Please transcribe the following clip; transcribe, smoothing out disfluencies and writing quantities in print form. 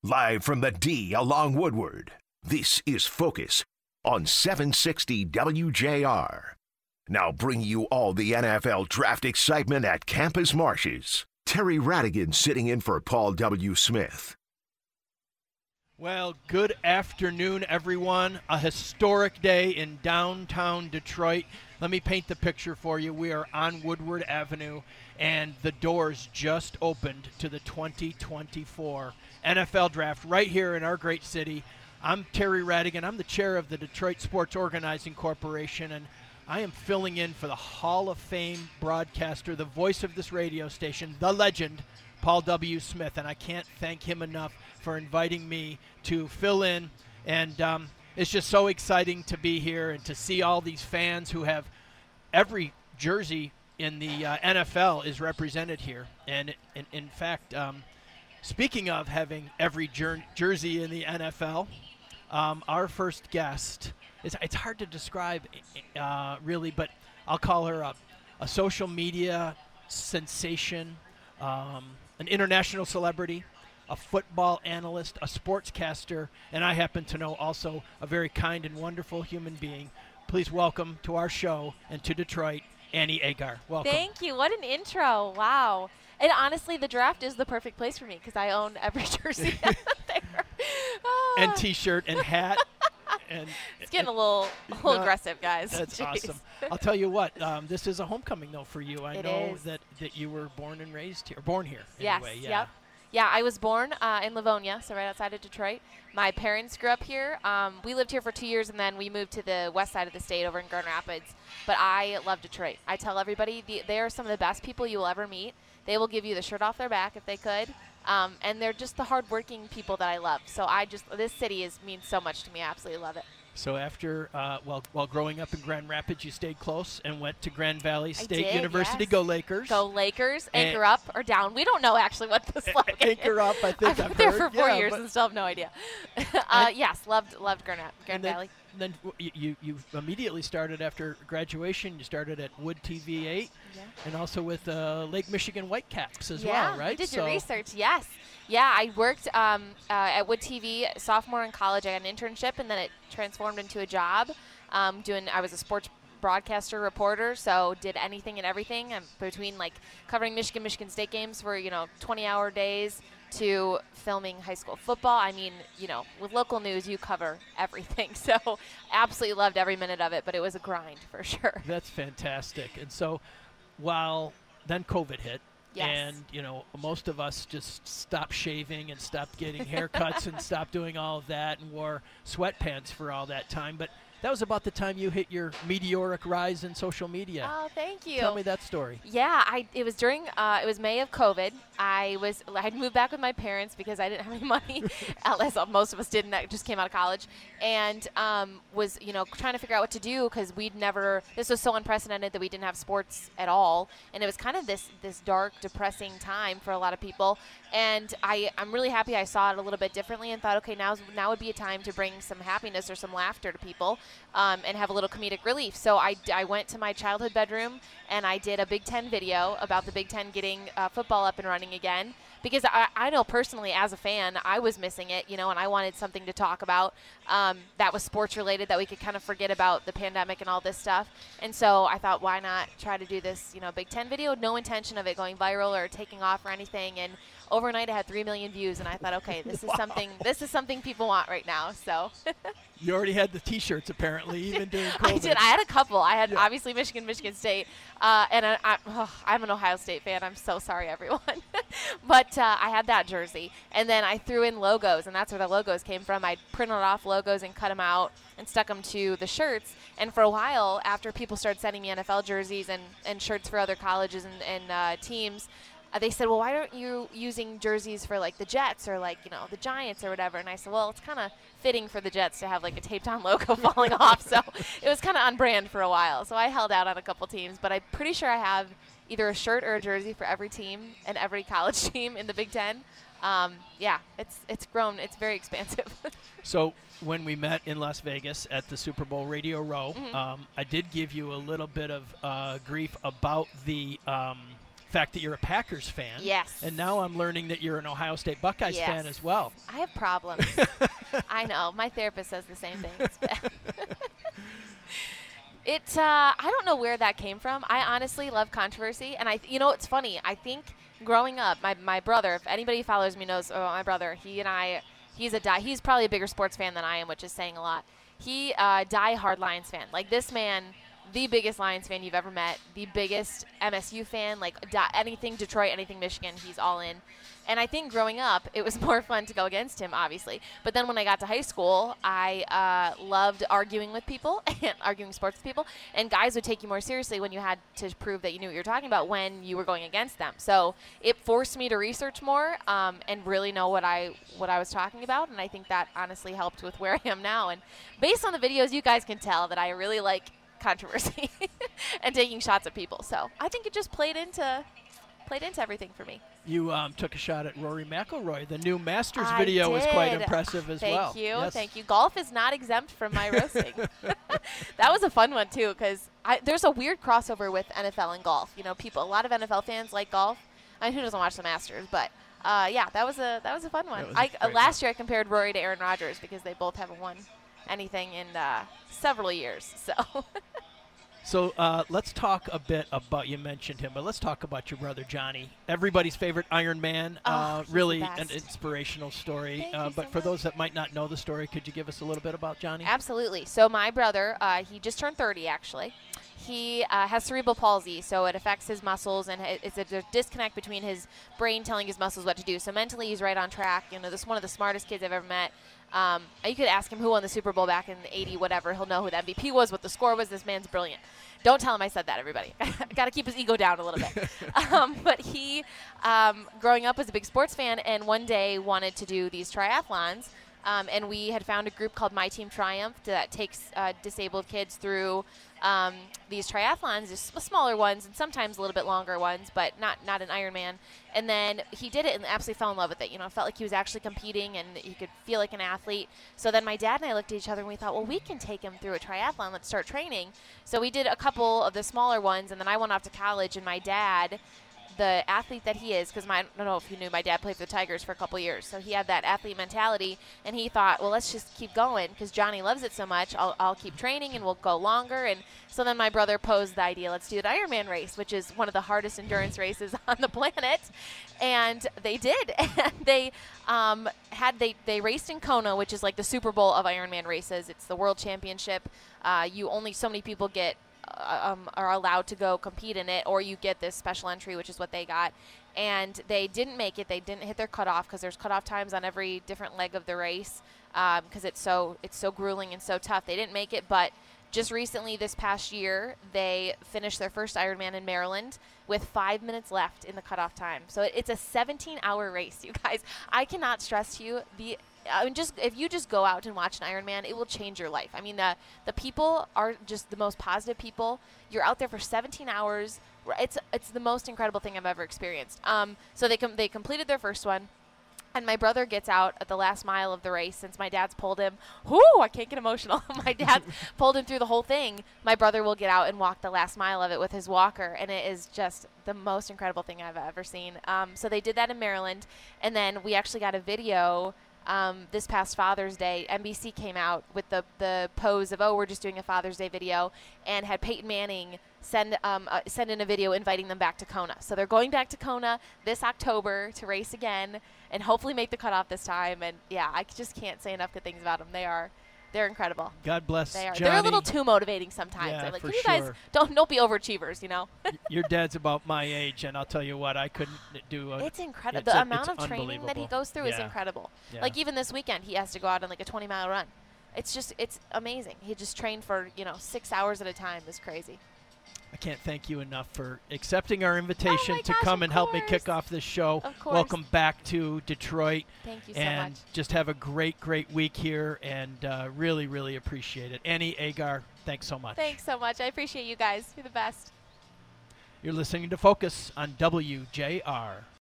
Live from the D along Woodward, this is Focus on 760 WJR. Now bringing you all the NFL draft excitement at Campus Marshes. Terry Radigan sitting in for Paul W. Smith. Well, good afternoon, everyone. A historic day in downtown Detroit. Let me paint the picture for you. We are on Woodward Avenue, and the doors just opened to the 2024 NFL Draft right here in our great city. I'm Terry Radigan. I'm the chair of the Detroit Sports Organizing Corporation, and I am filling in for the Hall of Fame broadcaster, the voice of this radio station, the legend, Paul W. Smith. And I can't thank him enough for inviting me to fill in. And it's just so exciting to be here and to see all these fans who have every jersey in the NFL is represented here. And in fact, speaking of having every jersey in the NFL, our first guest, it's hard to describe really, but I'll call her a social media sensation, an international celebrity, a football analyst, a sportscaster, and I happen to know also a very kind and wonderful human being. Please welcome to our show and to Detroit, Annie Agar. Welcome. Thank you. What an intro. Wow. And honestly, the draft is the perfect place for me because I own every jersey there. And T-shirt and hat. And it's getting a little aggressive, guys. That's Jeez. Awesome. I'll tell you what, this is a homecoming, though, for you. I know is. that you were born and raised here. Born here, yes, anyway. Yeah. Yep. Yeah, I was born in Livonia, so right outside of Detroit. My parents grew up here. We lived here for 2 years, and then we moved to the west side of the state over in Grand Rapids. But I love Detroit. I tell everybody they are some of the best people you will ever meet. They will give you the shirt off their back if they could. And they're just the hardworking people that I love. So this city means so much to me. I absolutely love it. So after, while growing up in Grand Rapids, you stayed close and went to Grand Valley State University. Yes. Go Lakers. Go Lakers. Anchor up or down. We don't know actually what the slogan is. Anchor up, I think I've been there for 4 years and still have no idea. Yes, loved Grand Valley. Then you immediately started after graduation. You started at Wood TV 8 and also with Lake Michigan Whitecaps as well, right? You did your research, yes. Yeah, I worked at Wood TV sophomore in college. I got an internship, and then it transformed into a job. I was a sports broadcaster reporter, so did anything and everything between like covering Michigan State games for 20-hour days to filming high school football. I mean, with local news, you cover everything. So absolutely loved every minute of it, but it was a grind for sure. That's fantastic. And so while then COVID hit, yes. And, most of us just stopped shaving and stopped getting haircuts and stopped doing all of that and wore sweatpants for all that time. But that was about the time you hit your meteoric rise in social media. Oh, thank you. Tell me that story. Yeah, it was during it was May of COVID. I'd moved back with my parents because I didn't have any money, as most of us didn't. I just came out of college, and was trying to figure out what to do because this was so unprecedented that we didn't have sports at all, and it was kind of this dark, depressing time for a lot of people. And I'm really happy I saw it a little bit differently and thought, okay, now would be a time to bring some happiness or some laughter to people and have a little comedic relief. So I went to my childhood bedroom and I did a Big Ten video about the Big Ten getting football up and running again because I know personally as a fan I was missing it, and I wanted something to talk about that was sports related that we could kind of forget about the pandemic and all this stuff. And so I thought, why not try to do this, Big Ten video? No intention of it going viral or taking off or anything. And overnight, it had 3 million views, and I thought, okay, this is something people want right now. So you already had the T-shirts apparently, even during COVID. I did. I had a couple. I had obviously Michigan State, and I'm an Ohio State fan. I'm so sorry, everyone. But I had that jersey, and then I threw in logos, and that's where the logos came from. I printed off logos and cut them out and stuck them to the shirts. And for a while, after people started sending me NFL jerseys and shirts for other colleges and teams, they said, well, why aren't you using jerseys for like the Jets or like, the Giants or whatever? And I said, well, it's kind of fitting for the Jets to have like a taped on logo falling off. So it was kind of on brand for a while. So I held out on a couple teams, but I'm pretty sure I have either a shirt or a jersey for every team and every college team in the Big Ten. It's grown. It's very expansive. So when we met in Las Vegas at the Super Bowl Radio Row, I did give you a little bit of grief about the fact that you're a Packers fan. Yes. And now I'm learning that you're an Ohio State Buckeyes fan as well. I have problems. I know. My therapist says the same thing. It's bad. I don't know where that came from. I honestly love controversy. And it's funny. I think growing up, my brother, if anybody who follows me knows about my brother, he's probably a bigger sports fan than I am, which is saying a lot. He die-hard Lions fan. Like, this man, the biggest Lions fan you've ever met, the biggest MSU fan, like anything Detroit, anything Michigan, he's all in. And I think growing up, it was more fun to go against him, obviously. But then when I got to high school, I loved arguing with people and arguing sports with people. And guys would take you more seriously when you had to prove that you knew what you were talking about when you were going against them. So it forced me to research more and really know what I was talking about. And I think that honestly helped with where I am now. And based on the videos, you guys can tell that I really like controversy and taking shots at people. So I think it just played into everything for me. You took a shot at Rory McIlroy. The new Masters video was quite impressive as well. Thank you. Yes. Thank you. Golf is not exempt from my roasting. That was a fun one, too, because there's a weird crossover with NFL and golf. You know, a lot of NFL fans like golf. I mean, who doesn't watch the Masters? But, yeah, that was a fun one. Last year I compared Rory to Aaron Rodgers because they both haven't won anything in several years. So let's talk a bit about, you mentioned him, but let's talk about your brother, Johnny. Everybody's favorite Iron Man. Really an inspirational story. But for those that might not know the story, could you give us a little bit about Johnny? Absolutely. So my brother, he just turned 30, actually. He has cerebral palsy, so it affects his muscles, and it's a disconnect between his brain telling his muscles what to do. So mentally, he's right on track. You know, this is one of the smartest kids I've ever met. You could ask him who won the Super Bowl back in the 80, whatever. He'll know who the MVP was, what the score was. This man's brilliant. Don't tell him I said that, everybody. Got to keep his ego down a little bit. But he, growing up, was a big sports fan, and one day wanted to do these triathlons. And we had found a group called My Team Triumph that takes disabled kids through these triathlons, just smaller ones and sometimes a little bit longer ones, but not an Ironman. And then he did it and absolutely fell in love with it. You know, felt like he was actually competing and he could feel like an athlete. So then my dad and I looked at each other and we thought, well, we can take him through a triathlon. Let's start training. So we did a couple of the smaller ones, and then I went off to college, and my dad, the athlete that he is, because I don't know if you knew, my dad played for the Tigers for a couple years, so he had that athlete mentality, and he thought, well, let's just keep going because Johnny loves it so much. I'll keep training and we'll go longer. And so then my brother posed the idea, let's do an Ironman race, which is one of the hardest endurance races on the planet, and they did. And they raced in Kona, which is like the Super Bowl of Ironman races. It's the world championship. Only so many people are allowed to go compete in it, or you get this special entry, which is what they got. And they didn't make it. They didn't hit their cutoff because there's cutoff times on every different leg of the race because it's so grueling and so tough. They didn't make it, but just recently this past year, they finished their first Ironman in Maryland with 5 minutes left in the cutoff time. So it's a 17-hour race, you guys. I cannot stress to you if you just go out and watch an Ironman, it will change your life. I mean, the people are just the most positive people. You're out there for 17 hours. It's the most incredible thing I've ever experienced. So they completed their first one, and my brother gets out at the last mile of the race. Since my dad's pulled him, I can't get emotional. My dad pulled him through the whole thing. My brother will get out and walk the last mile of it with his walker, and it is just the most incredible thing I've ever seen. So they did that in Maryland, and then we actually got a video. This past Father's Day, NBC came out with the pose of, we're just doing a Father's Day video, and had Peyton Manning send in a video inviting them back to Kona. So they're going back to Kona this October to race again and hopefully make the cutoff this time. And yeah, I just can't say enough good things about them. They're incredible. God bless Johnny. They're a little too motivating sometimes. Yeah, like, for you guys don't be overachievers, you know. Your dad's about my age, and I'll tell you what, I couldn't do it. It's incredible. The amount of training that he goes through is incredible. Yeah. Like even this weekend, he has to go out on like a 20-mile run. It's amazing. He just trained for 6 hours at a time. It's crazy. I can't thank you enough for accepting our invitation to come and help me kick off this show. Of course. Welcome back to Detroit. Thank you so much. And just have a great, great week here, and really, really appreciate it. Annie Agar, thanks so much. Thanks so much. I appreciate you guys. You're the best. You're listening to Focus on WJR.